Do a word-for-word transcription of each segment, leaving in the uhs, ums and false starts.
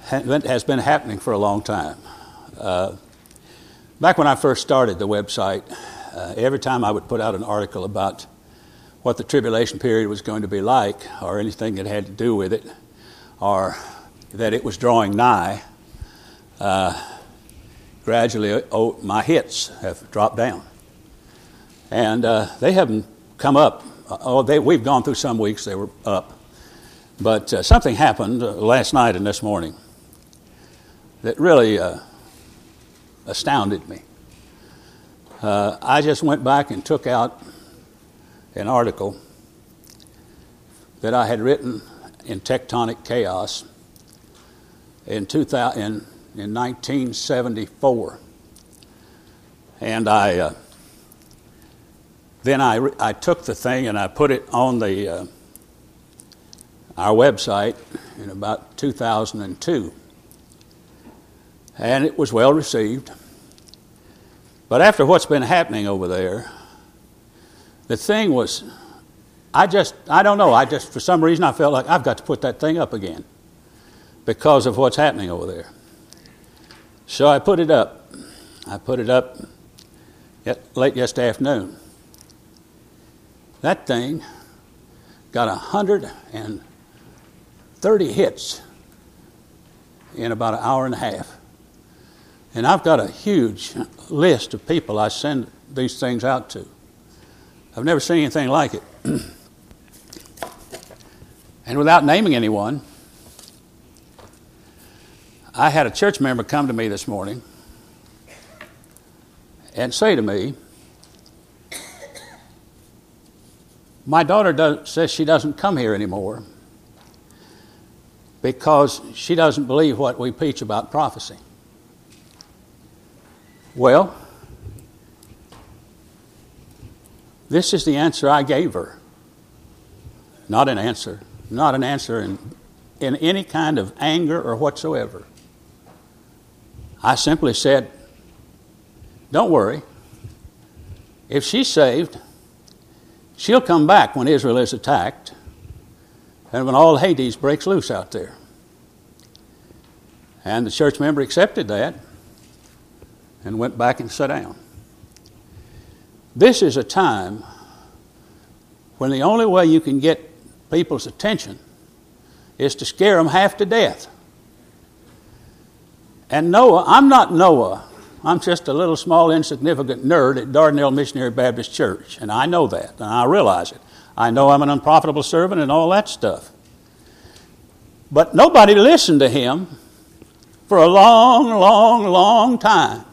has been happening for a long time. Uh, back when I first started the website, uh, every time I would put out an article about what the tribulation period was going to be like, or anything that had to do with it, or that it was drawing nigh, uh, gradually oh, my hits have dropped down. And uh, they haven't come up. Oh, they, we've gone through some weeks they were up. But uh, something happened uh, last night and this morning that really uh, astounded me. Uh, I just went back and took out an article that I had written in Tectonic Chaos in, two thousand, in, in nineteen seventy-four. And I uh, then I, re- I took the thing and I put it on the uh, our website in about two thousand two. And it was well received. But after what's been happening over there, the thing was, I just, I don't know, I just, for some reason I felt like I've got to put that thing up again because of what's happening over there. So I put it up. I put it up late yesterday afternoon. That thing got one hundred thirty hits in about an hour and a half. And I've got a huge list of people I send these things out to. I've never seen anything like it. And without naming anyone, I had a church member come to me this morning and say to me, my daughter does, says she doesn't come here anymore because she doesn't believe what we preach about prophecy. Well, this is the answer I gave her. Not an answer. Not an answer in, in any kind of anger or whatsoever. I simply said, don't worry. If she's saved, she'll come back when Israel is attacked and when all Hades breaks loose out there. And the church member accepted that and went back and sat down. This is a time when the only way you can get people's attention is to scare them half to death. And Noah, I'm not Noah. I'm just a little small insignificant nerd at Dardanelle Missionary Baptist Church, and I know that, and I realize it. I know I'm an unprofitable servant and all that stuff. But nobody listened to him for a long, long, long time.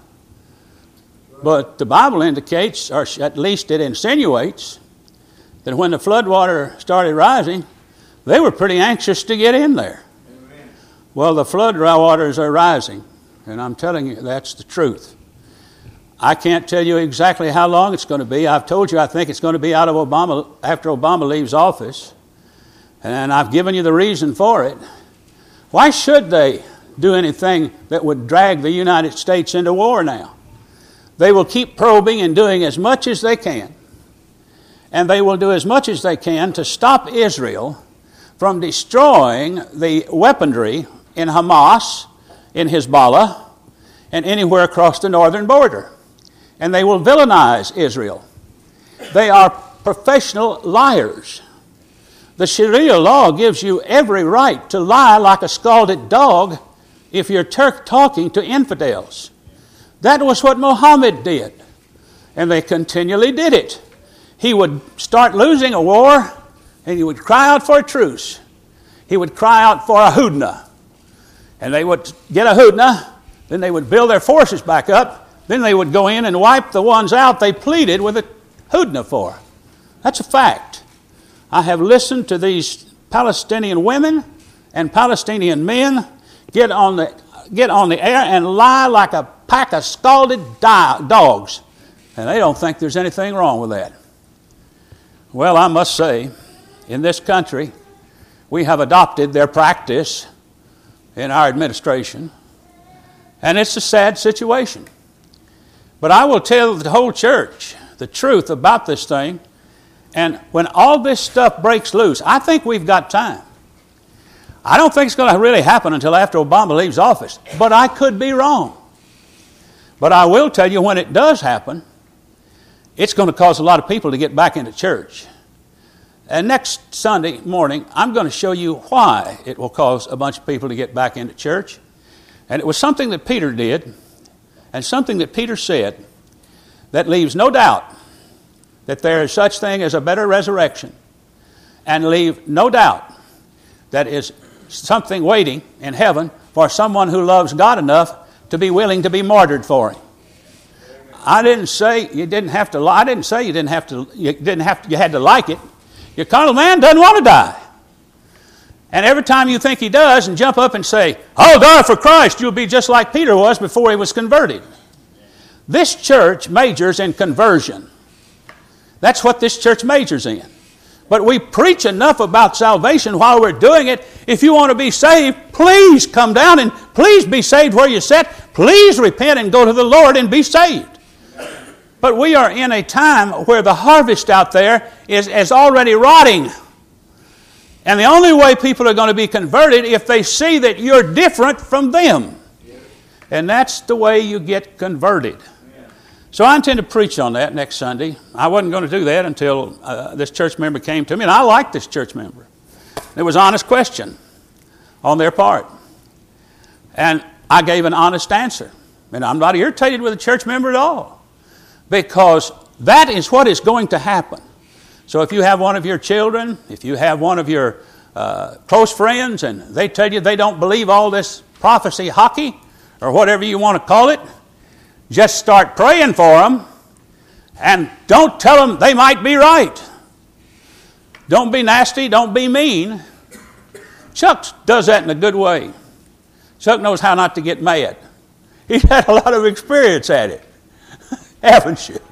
But the Bible indicates, or at least it insinuates, that when the floodwater started rising, they were pretty anxious to get in there. Amen. Well, the flood waters are rising, and I'm telling you, that's the truth. I can't tell you exactly how long it's going to be. I've told you I think it's going to be out of Obama after Obama leaves office, and I've given you the reason for it. Why should they do anything that would drag the United States into war now? They will keep probing and doing as much as they can. And they will do as much as they can to stop Israel from destroying the weaponry in Hamas, in Hezbollah, and anywhere across the northern border. And they will villainize Israel. They are professional liars. The Sharia law gives you every right to lie like a scalded dog if you're Turk talking to infidels. That was what Muhammad did. And they continually did it. He would start losing a war, and he would cry out for a truce. He would cry out for a hudna. And they would get a hudna, then they would build their forces back up, then they would go in and wipe the ones out they pleaded with a hudna for. That's a fact. I have listened to these Palestinian women and Palestinian men get on the, get on the air and lie like a pack of scalded di- dogs. And they don't think there's anything wrong with that. Well, I must say, in this country, we have adopted their practice in our administration, and it's a sad situation. But I will tell the whole church the truth about this thing, and when all this stuff breaks loose, I think we've got time. I don't think it's going to really happen until after Obama leaves office, but I could be wrong. But I will tell you, when it does happen, it's going to cause a lot of people to get back into church. And next Sunday morning, I'm going to show you why it will cause a bunch of people to get back into church. And it was something that Peter did, and something that Peter said, that leaves no doubt that there is such thing as a better resurrection, and leave no doubt that is something waiting in heaven for someone who loves God enough to be willing to be martyred for Him. I didn't say you didn't have to. I didn't say you didn't have to. You didn't have to. You had to like it. Your carnal man doesn't want to die, and every time you think he does, and jump up and say, "I'll die for Christ," you'll be just like Peter was before he was converted. This church majors in conversion. That's what this church majors in. But we preach enough about salvation while we're doing it. If you want to be saved, please come down and please be saved where you sit. Please repent and go to the Lord and be saved. But we are in a time where the harvest out there is, is already rotting. And the only way people are going to be converted if they see that you're different from them. And that's the way you get converted. So I intend to preach on that next Sunday. I wasn't going to do that until uh, this church member came to me, and I liked this church member. It was an honest question on their part. And I gave an honest answer. And I'm not irritated with a church member at all, because that is what is going to happen. So if you have one of your children, if you have one of your uh, close friends, and they tell you they don't believe all this prophecy hockey, or whatever you want to call it, just start praying for them, and don't tell them they might be right. Don't be nasty, don't be mean. Chuck does that in a good way. Chuck knows how not to get mad. He's had a lot of experience at it, haven't you?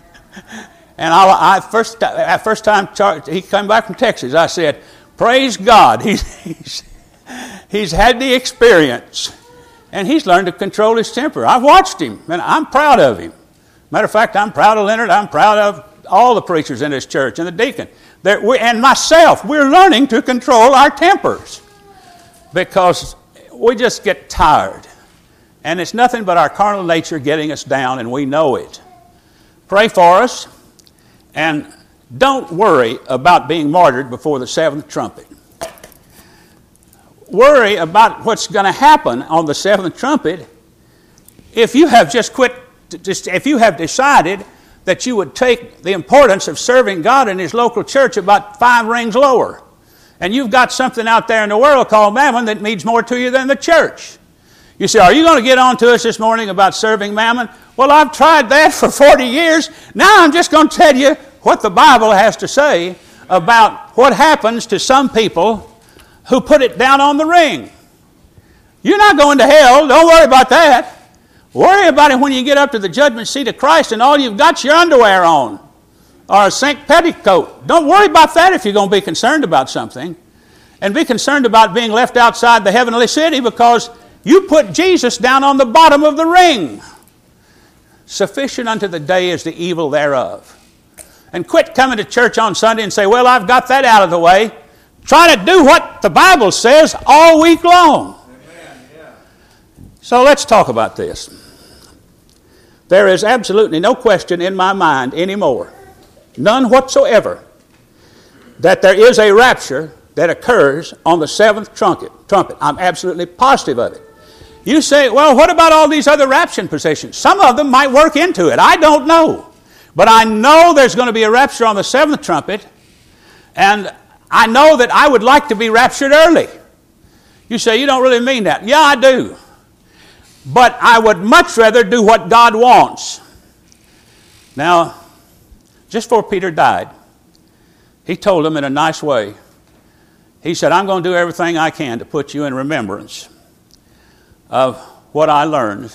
And I, I first, at first time he came back from Texas, I said, "Praise God, he's, he's, he's had the experience. And he's learned to control his temper." I've watched him, and I'm proud of him. Matter of fact, I'm proud of Leonard. I'm proud of all the preachers in this church and the deacon. We, and myself, we're learning to control our tempers, because we just get tired. And it's nothing but our carnal nature getting us down, and we know it. Pray for us, and don't worry about being martyred before the seventh trumpet. Worry about what's going to happen on the seventh trumpet if you have just quit, just if you have decided that you would take the importance of serving God in His local church about five rings lower. And you've got something out there in the world called mammon that means more to you than the church. You say, "Are you going to get on to us this morning about serving mammon?" Well, I've tried that for forty years. Now I'm just going to tell you what the Bible has to say about what happens to some people who put it down on the ring. You're not going to hell. Don't worry about that. Worry about it when you get up to the judgment seat of Christ and all you've got's your underwear on or a sink petticoat. Don't worry about that if you're going to be concerned about something. And be concerned about being left outside the heavenly city because you put Jesus down on the bottom of the ring. Sufficient unto the day is the evil thereof. And quit coming to church on Sunday and say, "Well, I've got that out of the way." Try to do what the Bible says all week long. Amen. Yeah. So let's talk about this. There is absolutely no question in my mind anymore, none whatsoever, that there is a rapture that occurs on the seventh trumpet. Trumpet. I'm absolutely positive of it. You say, "Well, what about all these other rapture positions?" Some of them might work into it. I don't know. But I know there's going to be a rapture on the seventh trumpet, and I know that I would like to be raptured early. You say, "You don't really mean that." Yeah, I do. But I would much rather do what God wants. Now, just before Peter died, he told them in a nice way. He said, "I'm going to do everything I can to put you in remembrance of what I learned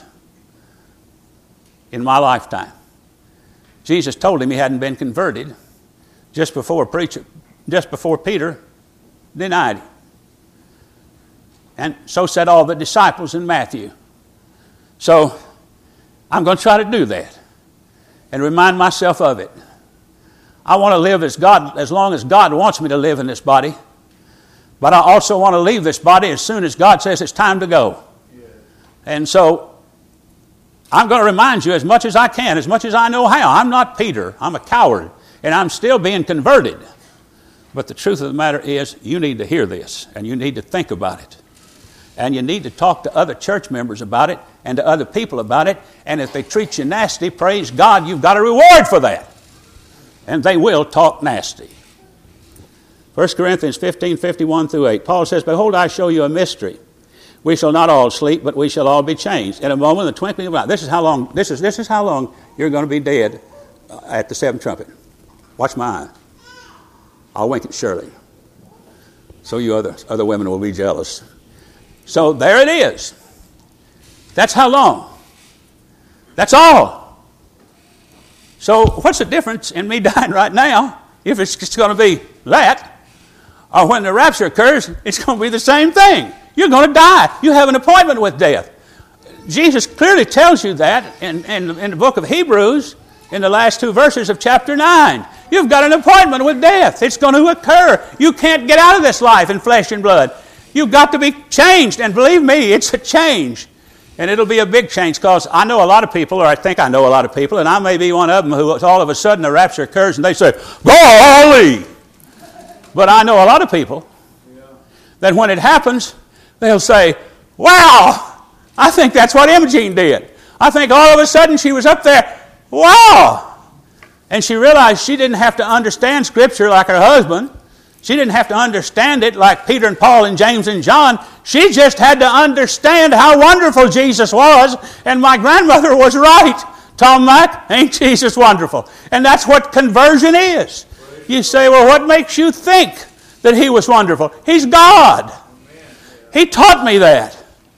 in my lifetime." Jesus told him he hadn't been converted just before preacher. Just before Peter denied him. And so said all the disciples in Matthew. So I'm going to try to do that and remind myself of it. I want to live as God, as long as God wants me to live in this body. But I also want to leave this body as soon as God says it's time to go. And so I'm going to remind you as much as I can, as much as I know how. I'm not Peter. I'm a coward. And I'm still being converted. But the truth of the matter is, you need to hear this. And you need to think about it. And you need to talk to other church members about it. And to other people about it. And if they treat you nasty, praise God, you've got a reward for that. And they will talk nasty. First Corinthians fifteen, fifty-one through eight. Paul says, behold, I show you a mystery. We shall not all sleep, but we shall all be changed. In a moment, the twinkling of an eye. This is how long, this is, this is how long you're going to be dead at the seventh trumpet. Watch my eye. I'll wink at Shirley. So you other, other women will be jealous. So there it is. That's how long. That's all. So what's the difference in me dying right now if it's just going to be that? Or when the rapture occurs, it's going to be the same thing. You're going to die. You have an appointment with death. Jesus clearly tells you that in, in, in the book of Hebrews, in the last two verses of chapter nine. You've got an appointment with death. It's going to occur. You can't get out of this life in flesh and blood. You've got to be changed. And believe me, it's a change. And it'll be a big change, because I know a lot of people, or I think I know a lot of people, and I may be one of them, who all of a sudden the rapture occurs and they say, golly! But I know a lot of people that when it happens, they'll say, wow, I think that's what Imogene did. I think all of a sudden she was up there, wow! And she realized she didn't have to understand Scripture like her husband. She didn't have to understand it like Peter and Paul and James and John. She just had to understand how wonderful Jesus was. And my grandmother was right. Tom Mack, ain't Jesus wonderful? And that's what conversion is. You say, well, what makes you think that He was wonderful? He's God. He taught me that.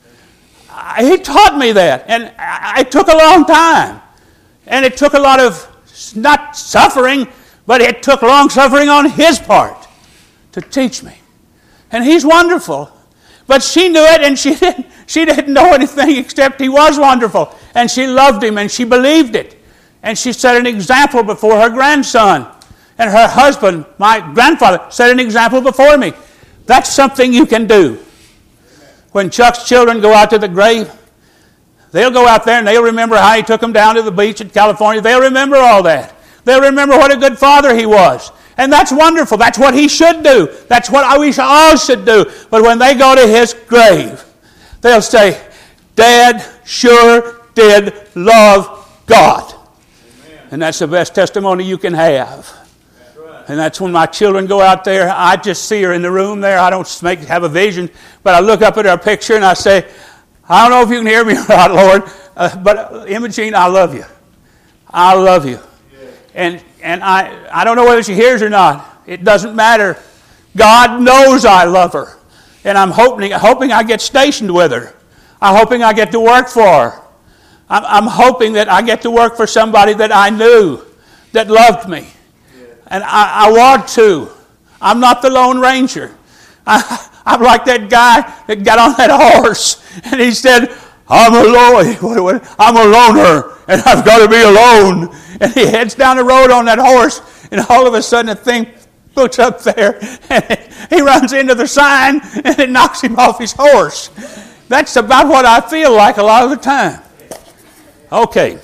He taught me that. And it took a long time. And it took a lot of, not suffering, but it took long suffering on His part to teach me. And He's wonderful. But she knew it, and she didn't, she didn't know anything except He was wonderful. And she loved Him, and she believed it. And she set an example before her grandson. And her husband, my grandfather, set an example before me. That's something you can do. When Chuck's children go out to the grave, they'll go out there and they'll remember how he took them down to the beach in California. They'll remember all that. They'll remember what a good father he was. And that's wonderful. That's what he should do. That's what we all should do. But when they go to his grave, they'll say, Dad sure did love God. Amen. And that's the best testimony you can have. That's right. And that's when my children go out there. I just see her in the room there. I don't make, have a vision, but I look up at her picture and I say, I don't know if you can hear me or not, Lord, uh, but uh, Imogene, I love you. I love you. Yeah. And and I, I don't know whether she hears or not. It doesn't matter. God knows I love her. And I'm hoping, hoping I get stationed with her. I'm hoping I get to work for her. I'm, I'm hoping that I get to work for somebody that I knew, that loved me. Yeah. And I, I want to. I'm not the Lone Ranger. I, I'm like that guy that got on that horse and he said, I'm alone. I'm a loner and I've got to be alone. And he heads down the road on that horse and all of a sudden the thing puts up there and he runs into the sign and it knocks him off his horse. That's about what I feel like a lot of the time. Okay.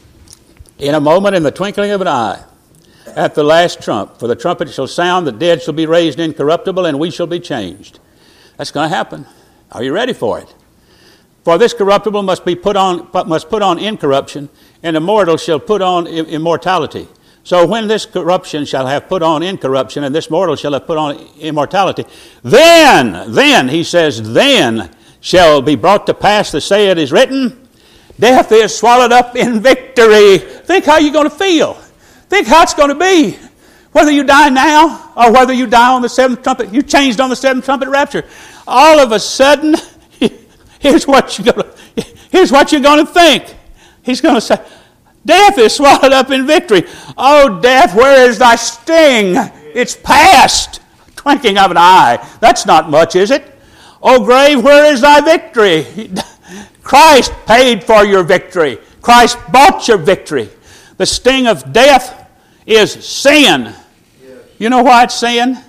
In a moment, in the twinkling of an eye, at the last trump, for the trumpet shall sound, the dead shall be raised incorruptible, and we shall be changed. That's going to happen. Are you ready for it? For this corruptible must be put on, must put on incorruption, and the mortal shall put on immortality. So when this corruption shall have put on incorruption, and this mortal shall have put on immortality, then, then, he says, then shall be brought to pass the say it is written, death is swallowed up in victory. Think how you're going to feel. Think how it's going to be. Whether you die now or whether you die on the seventh trumpet, you changed on the seventh trumpet rapture. All of a sudden, here's what you're going to, here's what you're going to think. He's going to say, death is swallowed up in victory. Oh, death, where is thy sting? It's past. Twinkling of an eye. That's not much, is it? Oh, grave, where is thy victory? Christ paid for your victory. Christ bought your victory. The sting of death is sin. You know why it's sin?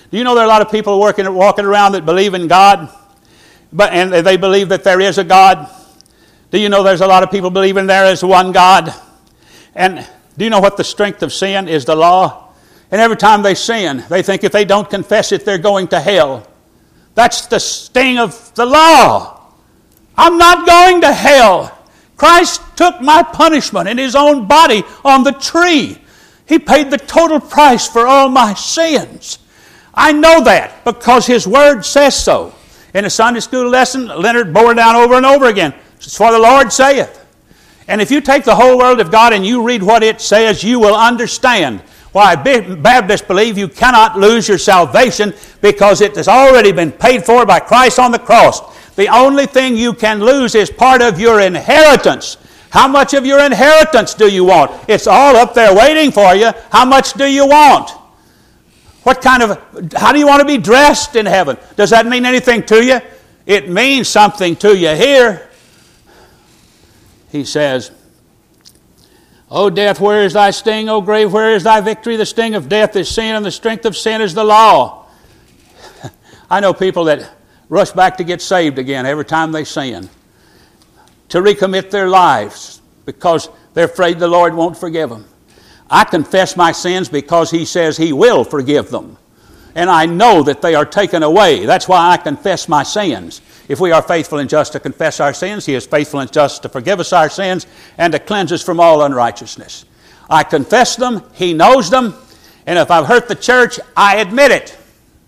Do you know there are a lot of people working, walking around that believe in God, but and they believe that there is a God? Do you know there's a lot of people believing there is one God? And do you know what the strength of sin is? The law. And every time they sin, they think if they don't confess it, they're going to hell. That's the sting of the law. I'm not going to hell. Christ took my punishment in His own body on the tree. He paid the total price for all my sins. I know that because His Word says so. In a Sunday school lesson, Leonard bore down over and over again. It's for the Lord saith. And if you take the whole Word of God and you read what it says, you will understand why Baptists believe you cannot lose your salvation, because it has already been paid for by Christ on the cross. The only thing you can lose is part of your inheritance. How much of your inheritance do you want? It's all up there waiting for you. How much do you want? What kind of, how do you want to be dressed in heaven? Does that mean anything to you? It means something to you here. He says, O death, where is thy sting? O grave, where is thy victory? The sting of death is sin, and the strength of sin is the law. I know people that rush back to get saved again every time they sin, to recommit their lives because they're afraid the Lord won't forgive them. I confess my sins because He says He will forgive them. And I know that they are taken away. That's why I confess my sins. If we are faithful and just to confess our sins, He is faithful and just to forgive us our sins and to cleanse us from all unrighteousness. I confess them, He knows them, and if I've hurt the church, I admit it.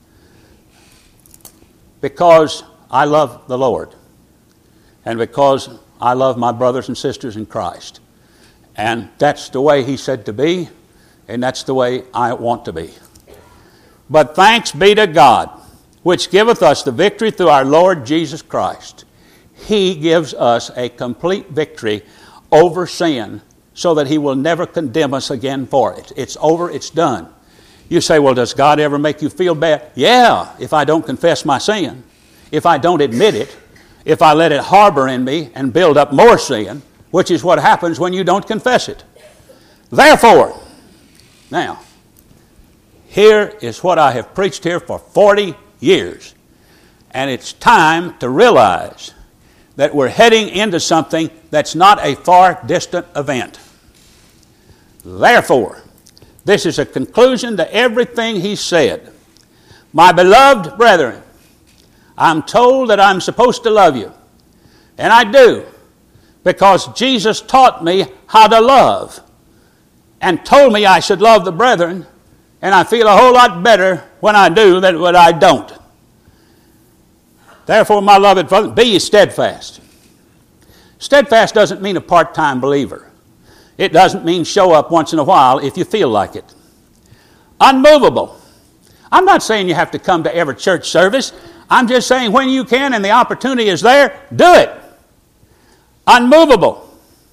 Because I love the Lord. And because I love my brothers and sisters in Christ. And that's the way He said to be, and that's the way I want to be. But thanks be to God, which giveth us the victory through our Lord Jesus Christ. He gives us a complete victory over sin so that He will never condemn us again for it. It's over, it's done. You say, well, does God ever make you feel bad? Yeah, if I don't confess my sin, if I don't admit it, if I let it harbor in me and build up more sin, which is what happens when you don't confess it. Therefore, now, here is what I have preached here for forty years. And it's time to realize that we're heading into something that's not a far distant event. Therefore, this is a conclusion to everything he said. My beloved brethren, I'm told that I'm supposed to love you. And I do, because Jesus taught me how to love and told me I should love the brethren, and I feel a whole lot better when I do than when I don't. Therefore, my beloved brother, be ye steadfast. Steadfast doesn't mean a part-time believer. It doesn't mean show up once in a while if you feel like it. Unmovable. I'm not saying you have to come to every church service. I'm just saying when you can and the opportunity is there, do it. Unmovable.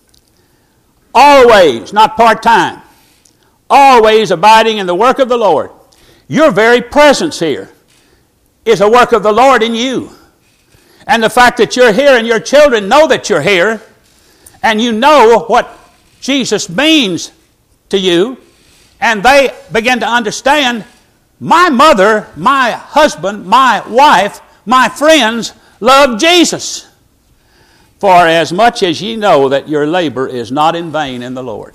Always, not part-time. Always abiding in the work of the Lord. Your very presence here is a work of the Lord in you. And the fact that you're here and your children know that you're here, and you know what Jesus means to you, and they begin to understand, my mother, my husband, my wife, my friends love Jesus. For as much as ye know that your labor is not in vain in the Lord.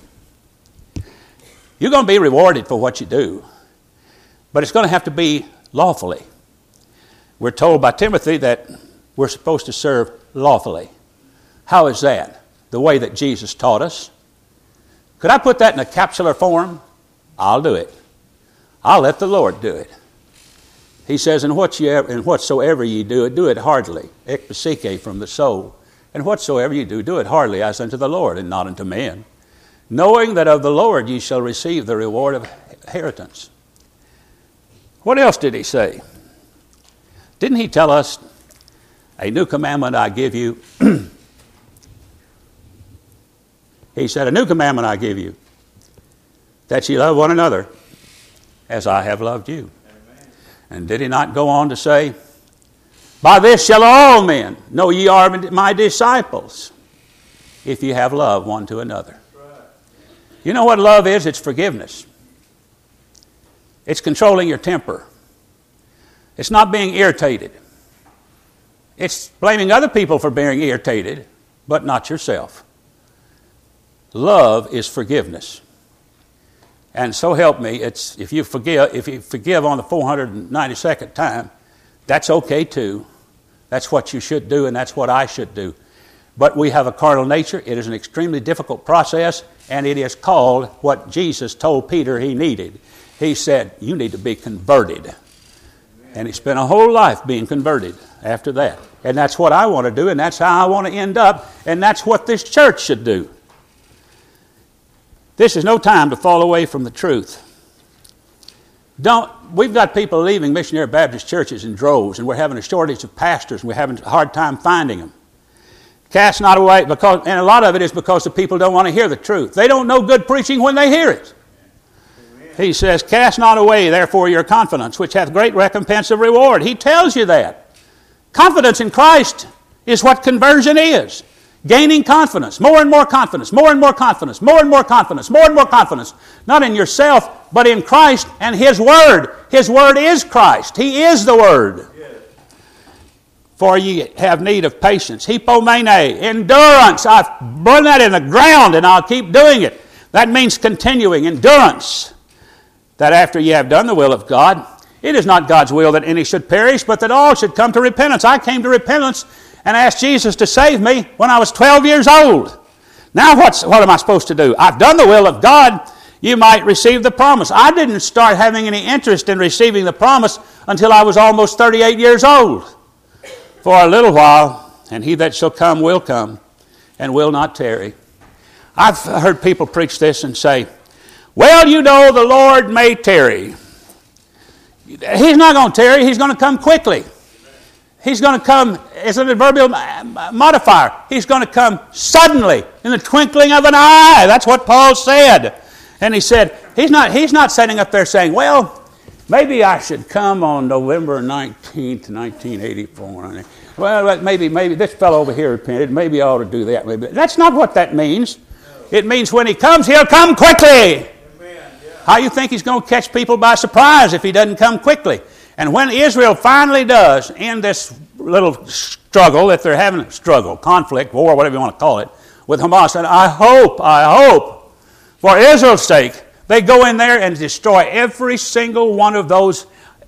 You're going to be rewarded for what you do, but it's going to have to be lawfully. We're told by Timothy that we're supposed to serve lawfully. How is that? The way that Jesus taught us. Could I put that in a capsular form? I'll do it. I'll let the Lord do it. He says, and whatsoever ye do, do it heartily, ekpsike from the soul. And whatsoever ye do, do it heartily as unto the Lord and not unto men, knowing that of the Lord ye shall receive the reward of inheritance. What else did he say? Didn't he tell us, a new commandment I give you? He said, a new commandment I give you, that ye love one another as I have loved you. Amen. And did he not go on to say, by this shall all men know ye are my disciples, if ye have love one to another. Right. You know what love is? It's forgiveness. It's controlling your temper. It's not being irritated. It's blaming other people for being irritated, but not yourself. Love is forgiveness. And so help me, it's if you forgive, if you forgive on the four hundred ninety-second time, that's okay too. That's what you should do, and that's what I should do. But we have a carnal nature. It is an extremely difficult process, and it is called what Jesus told Peter he needed. He said, you need to be converted. And he spent a whole life being converted after that. And that's what I want to do, and that's how I want to end up, and that's what this church should do. This is no time to fall away from the truth. Don't, we've got people leaving missionary Baptist churches in droves, and we're having a shortage of pastors, and we're having a hard time finding them. Cast not away, because, and a lot of it is because the people don't want to hear the truth. They don't know good preaching when they hear it. Amen. He says, cast not away, therefore, your confidence, which hath great recompense of reward. He tells you that. Confidence in Christ is what conversion is. Gaining confidence, more and more confidence, more and more confidence, more and more confidence, more and more confidence. Not in yourself, but in Christ and His Word. His Word is Christ. He is the Word. Yes. For ye have need of patience. Hypomene, endurance. I've run that in the ground and I'll keep doing it. That means continuing, endurance. That after ye have done the will of God, it is not God's will that any should perish, but that all should come to repentance. I came to repentance and asked Jesus to save me when I was twelve years old. Now what's, what am I supposed to do? I've done the will of God. You might receive the promise. I didn't start having any interest in receiving the promise until I was almost thirty-eight years old. For a little while, and he that shall come will come, and will not tarry. I've heard people preach this and say, well, you know, the Lord may tarry. He's not going to tarry. He's going to come quickly. He's going to come as an adverbial modifier. He's going to come suddenly, in the twinkling of an eye. That's what Paul said. And he said, he's not, he's not sitting up there saying, well, maybe I should come on November nineteenth, nineteen eighty-four. Well, maybe, maybe this fellow over here repented. Maybe I ought to do that. Maybe. That's not what that means. It means when he comes, he'll come quickly. Amen. Yeah. How you think he's going to catch people by surprise if he doesn't come quickly? And when Israel finally does end this little struggle that they're having, struggle, conflict, war, whatever you want to call it, with Hamas, and I hope, I hope, for Israel's sake, they go in there and destroy every single one of those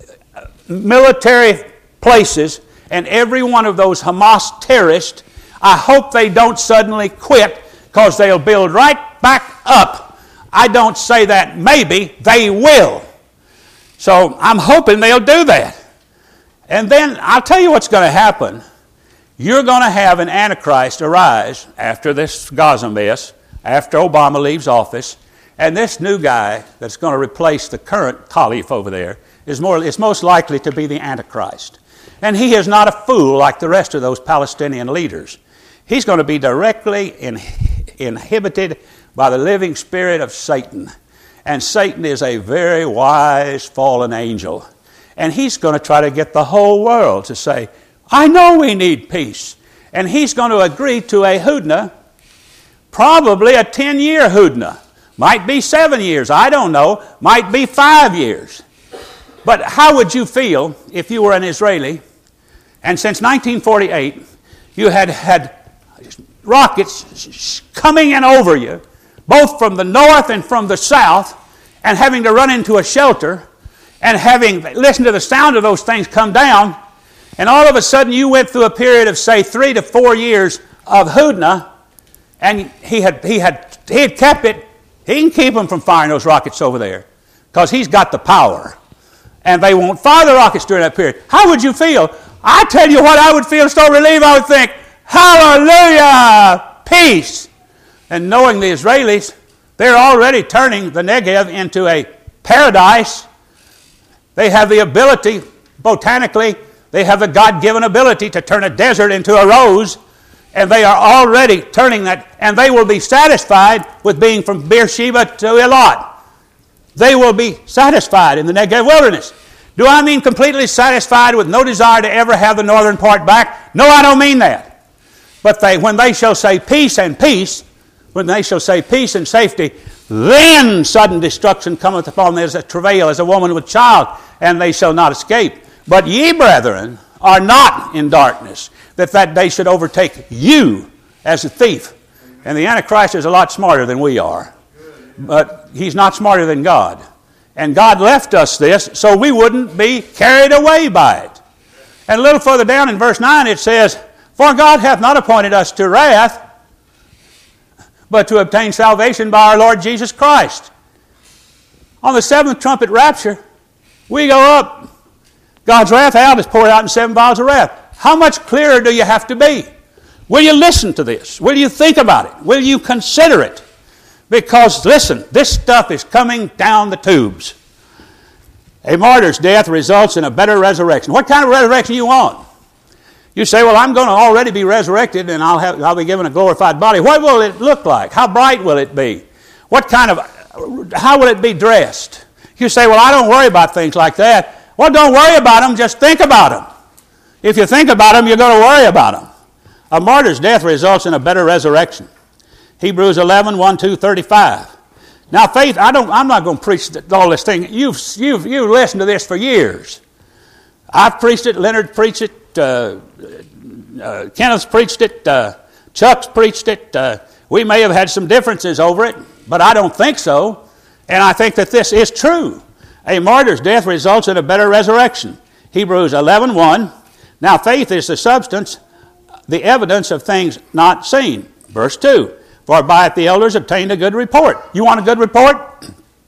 military places and every one of those Hamas terrorists. I hope they don't suddenly quit, because they'll build right back up. I don't say that maybe, they will. So I'm hoping they'll do that. And then I'll tell you what's going to happen. You're going to have an Antichrist arise after this Gaza mess, after Obama leaves office, and this new guy that's going to replace the current caliph over there is more, is most likely to be the Antichrist. And he is not a fool like the rest of those Palestinian leaders. He's going to be directly in, inhibited by the living spirit of Satan. And Satan is a very wise fallen angel. And he's going to try to get the whole world to say, I know we need peace. And he's going to agree to a hudna, probably a ten-year hudna. Might be seven years, I don't know. Might be five years. But how would you feel if you were an Israeli, and since nineteen forty-eight, you had had rockets coming in over you, both from the north and from the south, and having to run into a shelter, and having listened to the sound of those things come down, and all of a sudden you went through a period of, say, three to four years of hudna, and he had he had he had kept it. He can keep them from firing those rockets over there, because he's got the power, and they won't fire the rockets during that period. How would you feel? I tell you what, I would feel so relieved. I would think, hallelujah, peace. And knowing the Israelis, they're already turning the Negev into a paradise. They have the ability, botanically, they have the God-given ability to turn a desert into a rose, and they are already turning that, and they will be satisfied with being from Beersheba to Eilat. They will be satisfied in the Negev wilderness. Do I mean completely satisfied with no desire to ever have the northern part back? No, I don't mean that. But they, when they shall say peace and peace, when they shall say peace and safety, then sudden destruction cometh upon them as a travail, as a woman with child, and they shall not escape. But ye, brethren, are not in darkness, that that day should overtake you as a thief. And the Antichrist is a lot smarter than we are. But he's not smarter than God. And God left us this so we wouldn't be carried away by it. And a little further down in verse nine it says, For God hath not appointed us to wrath, but to obtain salvation by our Lord Jesus Christ. On the seventh trumpet rapture, we go up. God's wrath out is poured out in seven vials of wrath. How much clearer do you have to be? Will you listen to this? Will you think about it? Will you consider it? Because, listen, this stuff is coming down the tubes. A martyr's death results in a better resurrection. What kind of resurrection you want? You say, well, I'm going to already be resurrected and I'll, have, I'll be given a glorified body. What will it look like? How bright will it be? What kind of, how will it be dressed? You say, well, I don't worry about things like that. Well, don't worry about them, just think about them. If you think about them, you're going to worry about them. A martyr's death results in a better resurrection. Hebrews eleven, one, two, thirty-five. Now, faith, I don't, I'm not going to preach all this thing. You've, you've, you've listened to this for years. I've preached it, Leonard preached it, uh, uh, Kenneth's preached it, uh, Chuck's preached it. Uh, we may have had some differences over it, but I don't think so. And I think that this is true. A martyr's death results in a better resurrection. Hebrews eleven, one. Now faith is the substance, the evidence of things not seen. Verse two. For by it the elders obtained a good report. You want a good report?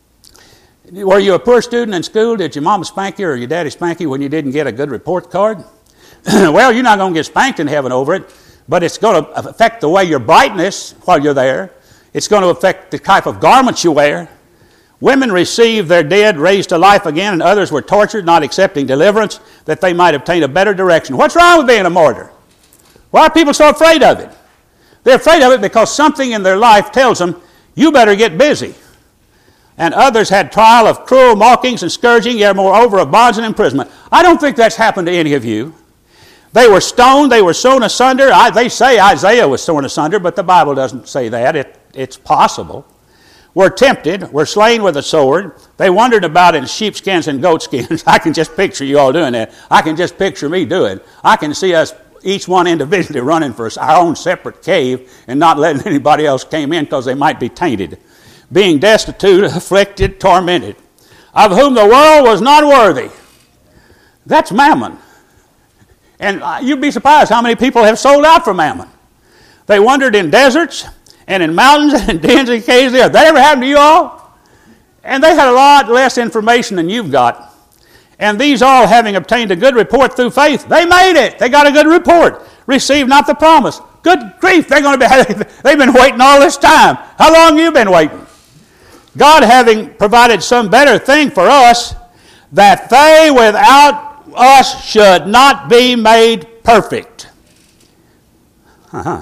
Were you a poor student in school? Did your mama spank you or your daddy spank you when you didn't get a good report card? Well, you're not going to get spanked in heaven over it, but it's going to affect the way your brightness while you're there. It's going to affect the type of garments you wear. Women received their dead raised to life again, and others were tortured, not accepting deliverance, that they might obtain a better direction. What's wrong with being a martyr? Why are people so afraid of it? They're afraid of it because something in their life tells them, you better get busy. And others had trial of cruel mockings and scourging, yet moreover of bonds and imprisonment. I don't think that's happened to any of you. They were stoned, they were sewn asunder. I, they say Isaiah was sewn asunder, but the Bible doesn't say that. It, it's possible. Were tempted, were slain with a sword. They wandered about in sheepskins and goatskins. I can just picture you all doing that. I can just picture me doing it. I can see us, each one individually, running for our own separate cave and not letting anybody else come in because they might be tainted. Being destitute, afflicted, tormented, of whom the world was not worthy. That's mammon. And you'd be surprised how many people have sold out for mammon. They wandered in deserts and in mountains and in dens and caves there. That ever happened to you all? And they had a lot less information than you've got. And these all, having obtained a good report through faith, they made it. They got a good report. Received not the promise. Good grief, they're going to be, they've been waiting all this time. How long have you been waiting? God having provided some better thing for us, that they without us should not be made perfect. Uh-huh.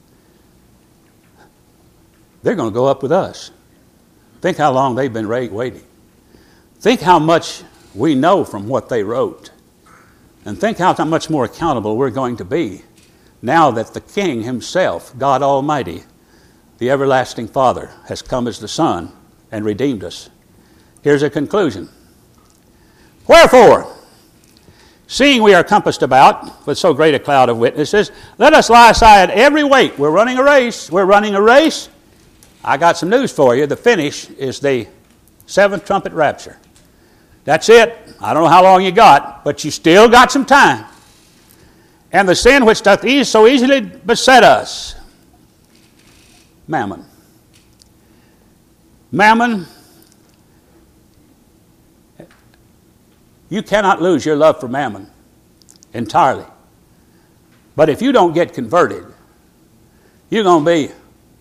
They're going to go up with us. Think how long they've been waiting. Think how much we know from what they wrote. And think how much more accountable we're going to be now that the King himself, God Almighty, the everlasting Father, has come as the Son and redeemed us. Here's a conclusion. Wherefore, seeing we are compassed about with so great a cloud of witnesses, let us lay aside every weight. We're running a race. We're running a race. I got some news for you. The finish is the seventh trumpet rapture. That's it. I don't know how long you got, but you still got some time. And the sin which doth ease so easily beset us. Mammon. Mammon. You cannot lose your love for mammon entirely. But if you don't get converted, you're going to be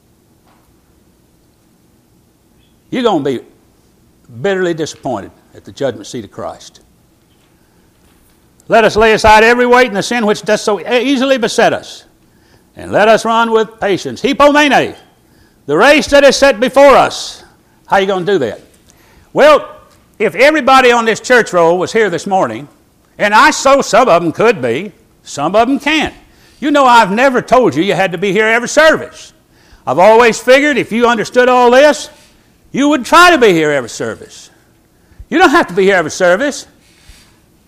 you're going to be bitterly disappointed at the judgment seat of Christ. Let us lay aside every weight and the sin which does so easily beset us, and let us run with patience. Hypomene, the race that is set before us. How are you going to do that? Well, if everybody on this church roll was here this morning, and I so some of them could be, some of them can't. You know, I've never told you you had to be here every service. I've always figured if you understood all this, you would try to be here every service. You don't have to be here every service.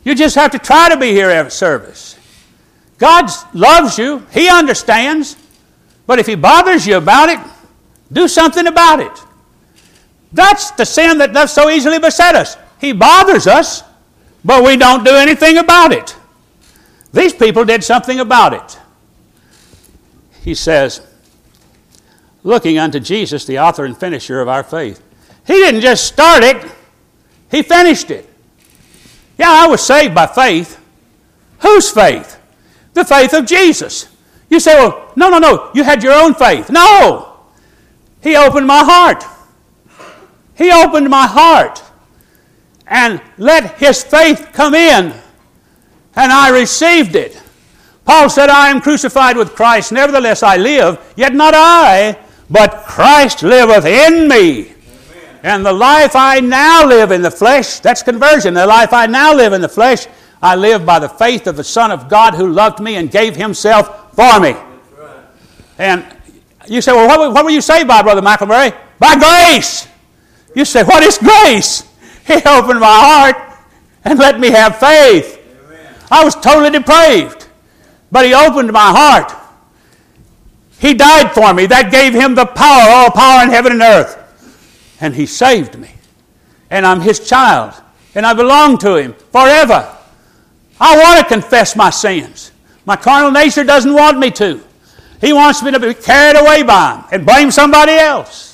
You just have to try to be here every service. God loves you. He understands. But if He bothers you about it, do something about it. That's the sin that does so easily beset us. He bothers us, but we don't do anything about it. These people did something about it. He says, looking unto Jesus, the author and finisher of our faith. He didn't just start it, He finished it. Yeah, I was saved by faith. Whose faith? The faith of Jesus. You say, well, no, no, no, you had your own faith. No! He opened my heart. He opened my heart and let His faith come in, and I received it. Paul said, I am crucified with Christ, nevertheless I live, yet not I, but Christ liveth in me. Amen. And the life I now live in the flesh, that's conversion. The life I now live in the flesh, I live by the faith of the Son of God who loved me and gave Himself for me. That's right. And you say, well, what, what were you saved by, Brother McElmurray? By grace. You say, what is grace? He opened my heart and let me have faith. Amen. I was totally depraved, but He opened my heart. He died for me. That gave Him the power, all power in heaven and earth. And He saved me. And I'm His child. And I belong to Him forever. I want to confess my sins. My carnal nature doesn't want me to. He wants me to be carried away by Him and blame somebody else.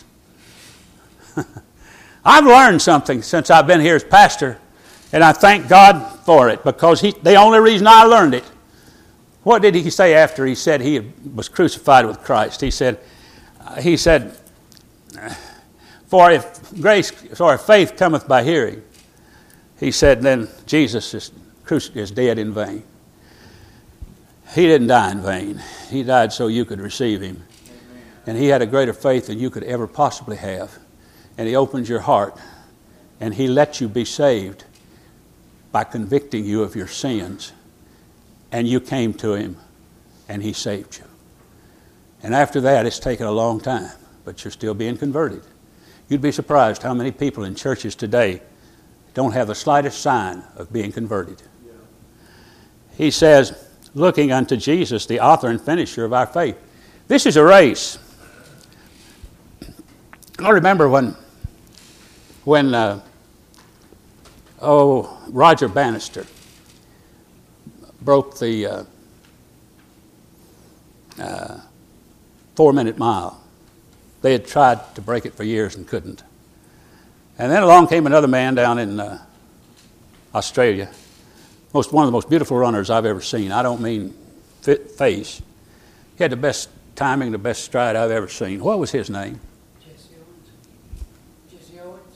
I've learned something since I've been here as pastor, and I thank God for it, because he, the only reason I learned it, what did He say after He said He was crucified with Christ? He said, uh, He said, for if grace, or if faith cometh by hearing, He said, then Jesus is, is dead in vain. He didn't die in vain. He died so you could receive Him. Amen. And He had a greater faith than you could ever possibly have. And He opens your heart, and He lets you be saved by convicting you of your sins. And you came to Him, and He saved you. And after that, it's taken a long time, but you're still being converted. You'd be surprised how many people in churches today don't have the slightest sign of being converted. Yeah. He says, looking unto Jesus, the author and finisher of our faith. This is a race. I remember when, when uh, oh, Roger Bannister broke the uh, uh, four-minute mile. They had tried to break it for years and couldn't. And then along came another man down in uh, Australia, most one of the most beautiful runners I've ever seen. I don't mean fit face. He had the best timing, the best stride I've ever seen. What was his name? Jesse Owens. Jesse Owens.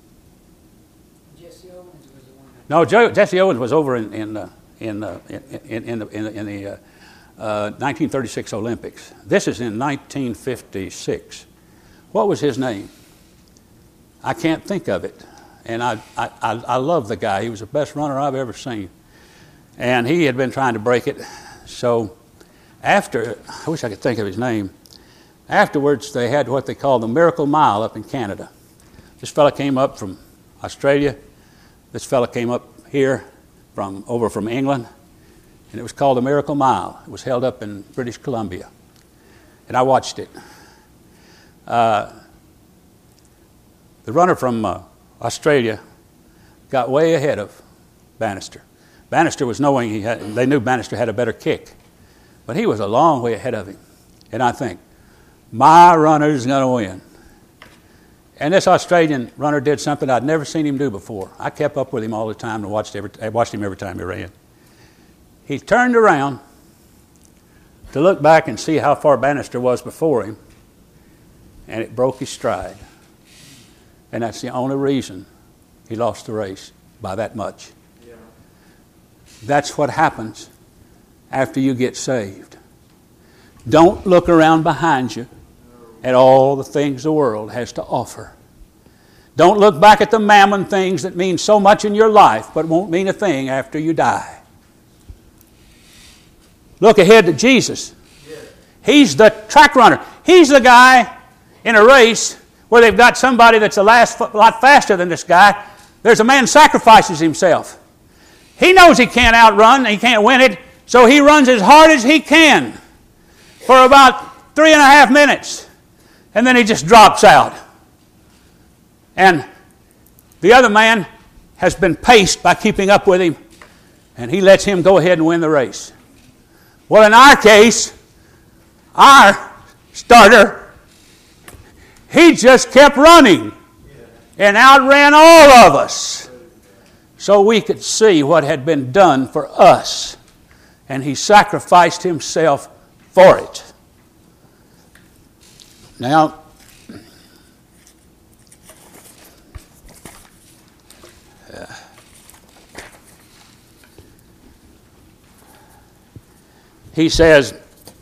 Jesse Owens was the one. No, Joe, Jesse Owens was over in in uh, in, uh, in, in in the in the, in the uh, uh, nineteen thirty-six Olympics. This is in nineteen fifty-six. What was his name? I can't think of it. And I, I, I love the guy. He was the best runner I've ever seen. And he had been trying to break it. So after, I wish I could think of his name. Afterwards, they had what they called the Miracle Mile up in Canada. This fella came up from Australia. This fella came up here from over from England. And it was called the Miracle Mile. It was held up in British Columbia. And I watched it. Uh, the runner from uh, Australia got way ahead of Bannister. Bannister was knowing he had, they knew Bannister had a better kick, but he was a long way ahead of him. And I think, my runner's going to win. And this Australian runner did something I'd never seen him do before. I kept up with him all the time and watched, every, I watched him every time he ran. He turned around to look back and see how far Bannister was before him, and it broke his stride. And that's the only reason he lost the race by that much. Yeah. That's what happens after you get saved. Don't look around behind you at all the things the world has to offer. Don't look back at the mammon things that mean so much in your life but won't mean a thing after you die. Look ahead to Jesus. Yeah. He's the track runner. He's the guy in a race where they've got somebody that's a last, lot faster than this guy. There's a man sacrifices himself. He knows he can't outrun, he can't win it, so he runs as hard as he can for about three and a half minutes. And then he just drops out. And the other man has been paced by keeping up with him, and he lets him go ahead and win the race. Well, in our case, our starter, he just kept running and outran all of us so we could see what had been done for us. And he sacrificed himself for it. Now, uh, he says,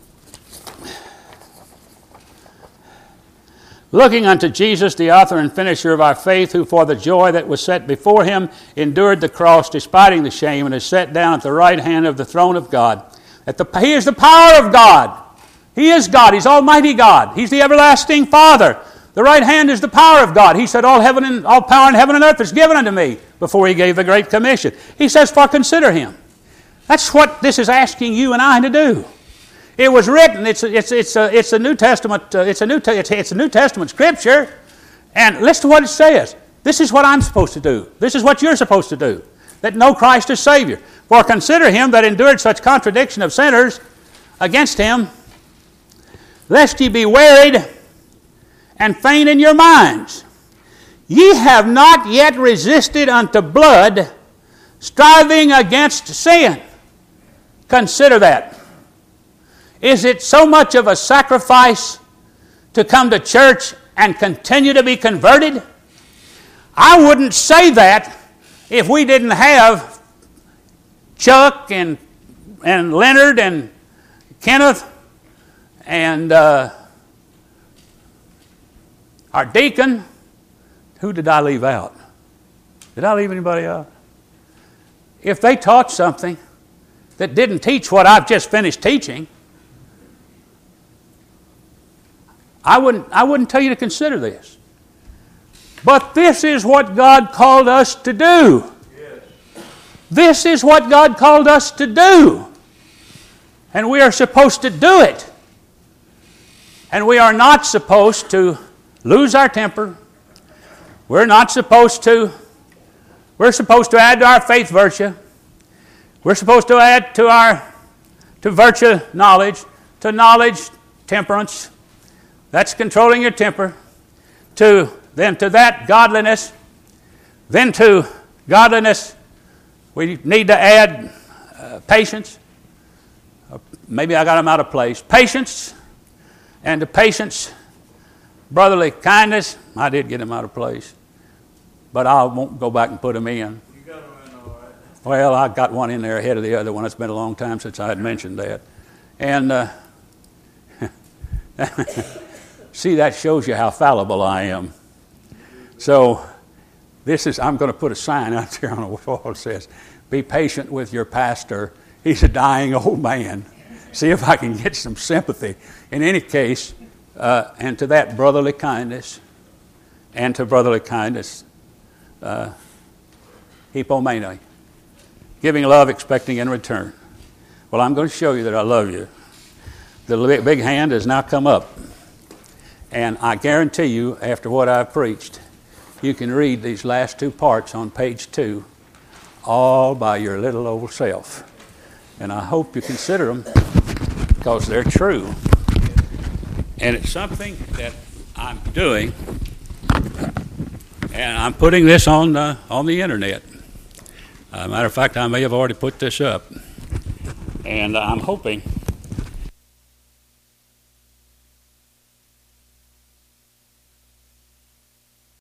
looking unto Jesus, the author and finisher of our faith, who for the joy that was set before him endured the cross, despising the shame, and is set down at the right hand of the throne of God. At the, he is the power of God. He is God. He's Almighty God. He's the everlasting Father. The right hand is the power of God. He said, all heaven and all power in heaven and earth is given unto me, before he gave the Great Commission. He says, for consider him. That's what this is asking you and I to do. It was written. It's a, it's it's a, it's a New Testament. Uh, it's a New it's, it's a New Testament scripture, and listen to what it says. This is what I'm supposed to do. This is what you're supposed to do. That know Christ as Savior. For consider him that endured such contradiction of sinners against him, lest ye be wearied and faint in your minds. Ye have not yet resisted unto blood, striving against sin. Consider that. Is it so much of a sacrifice to come to church and continue to be converted? I wouldn't say that if we didn't have Chuck and, and Leonard and Kenneth and uh, our deacon. Who did I leave out? Did I leave anybody out? If they taught something that didn't teach what I've just finished teaching, I wouldn't, I wouldn't tell you to consider this. But this is what God called us to do. Yes. This is what God called us to do. And we are supposed to do it. And we are not supposed to lose our temper. We're not supposed to, we're supposed to add to our faith virtue. We're supposed to add to our, to virtue knowledge, to knowledge temperance. That's controlling your temper. To, then to that godliness. Then to godliness, we need to add uh, patience. Uh, maybe I got them out of place. Patience. And to patience, brotherly kindness. I did get them out of place. But I won't go back and put them in. You got them in all right. Well, I got one in there ahead of the other one. It's been a long time since I had mentioned that. And uh, see, that shows you how fallible I am. So this is, I'm going to put a sign out there on the wall that says, be patient with your pastor. He's a dying old man. See if I can get some sympathy. In any case, uh, and to that brotherly kindness, and to brotherly kindness, uh, hypomene, giving love, expecting in return. Well, I'm going to show you that I love you. The big hand has now come up. And I guarantee you, after what I've preached, you can read these last two parts on page two all by your little old self. And I hope you consider them because they're true. And it's something that I'm doing, and I'm putting this on the, on the internet. Uh, matter of fact, I may have already put this up. And I'm hoping